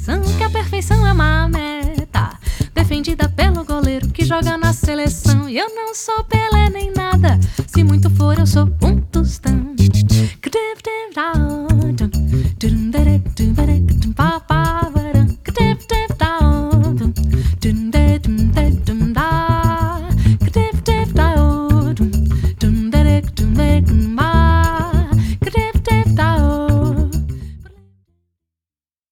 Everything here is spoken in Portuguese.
impressão que a perfeição é uma meta defendida pelo goleiro que joga na seleção. E eu não sou Pelé nem nada, se muito for eu sou um tostão.